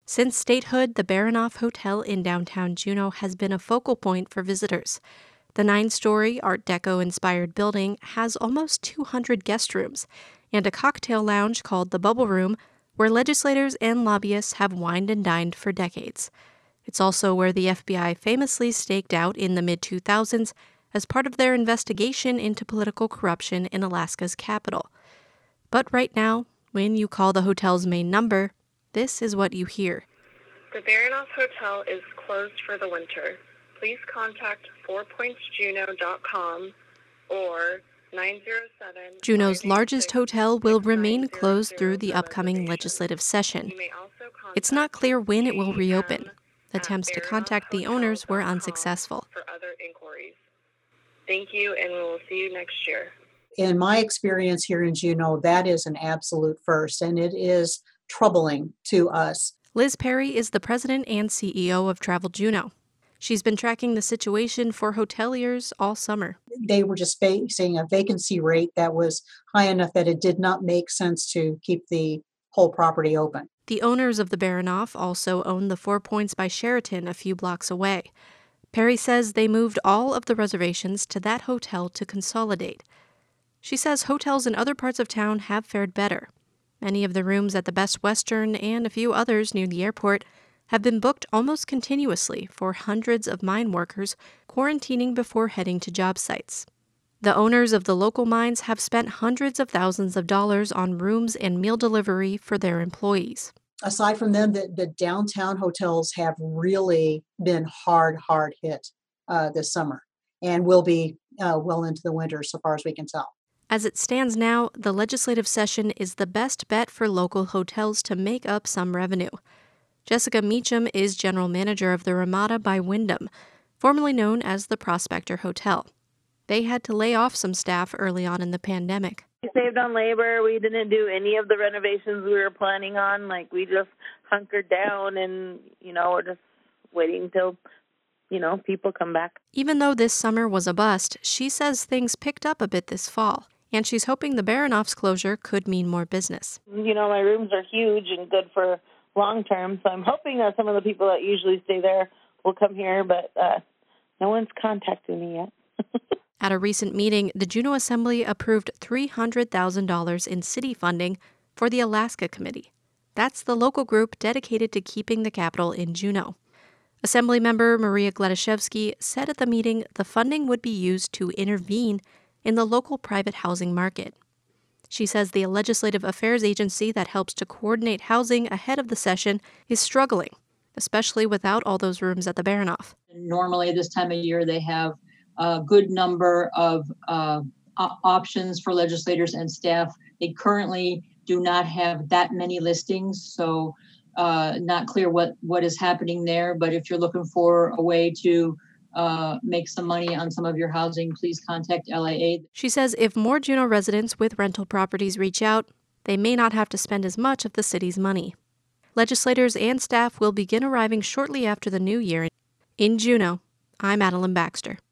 Since statehood, the Baranoff Hotel in downtown Juneau has been a focal point for visitors. The 9-story Art Deco-inspired building has almost 200 guest rooms and a cocktail lounge called the Bubble Room, where legislators and lobbyists have wined and dined for decades. It's also where the FBI famously staked out in the mid-2000s as part of their investigation into political corruption in Alaska's capital. But right now, when you call the hotel's main number, this is what you hear. The Baranoff Hotel is closed for the winter. Please contact 4pointsjuneau.com or 907. Juneau's largest hotel will remain closed through the upcoming legislative session. It's not clear when it will reopen. Attempts to contact the owners were unsuccessful. For other inquiries. Thank you, and we will see you next year. In my experience here in Juneau, that is an absolute first, and it is troubling to us. Liz Perry is the president and CEO of Travel Juneau. She's been tracking the situation for hoteliers all summer. They were just facing a vacancy rate that was high enough that it did not make sense to keep the whole property open. The owners of the Baranoff also own the 4 Points by Sheraton a few blocks away. Perry says they moved all of the reservations to that hotel to consolidate. She says hotels in other parts of town have fared better. Many of the rooms at the Best Western and a few others near the airport have been booked almost continuously for hundreds of mine workers quarantining before heading to job sites. The owners of the local mines have spent hundreds of thousands of dollars on rooms and meal delivery for their employees. Aside from them, the downtown hotels have really been hard hit this summer and will be well into the winter so far as we can tell. As it stands now, the legislative session is the best bet for local hotels to make up some revenue. Jessica Meacham is general manager of the Ramada by Wyndham, formerly known as the Prospector Hotel. They had to lay off some staff early on in the pandemic. We saved on labor. We didn't do any of the renovations we were planning on. We just hunkered down and, we're just waiting till, people come back. Even though this summer was a bust, she says things picked up a bit this fall, and she's hoping the Baranoff's closure could mean more business. My rooms are huge and good for long term, so I'm hoping that some of the people that usually stay there will come here, but no one's contacted me yet. At a recent meeting, the Juneau Assembly approved $300,000 in city funding for the Alaska Committee. That's the local group dedicated to keeping the capital in Juneau. Assemblymember Maria Gledashevsky said at the meeting the funding would be used to intervene in the local private housing market. She says the legislative affairs agency that helps to coordinate housing ahead of the session is struggling, especially without all those rooms at the Baranoff. Normally this time of year they have a good number of options for legislators and staff. They currently do not have that many listings, so not clear what is happening there. But if you're looking for a way to make some money on some of your housing, please contact LAA. She says if more Juneau residents with rental properties reach out, they may not have to spend as much of the city's money. Legislators and staff will begin arriving shortly after the new year. In Juneau, I'm Adeline Baxter.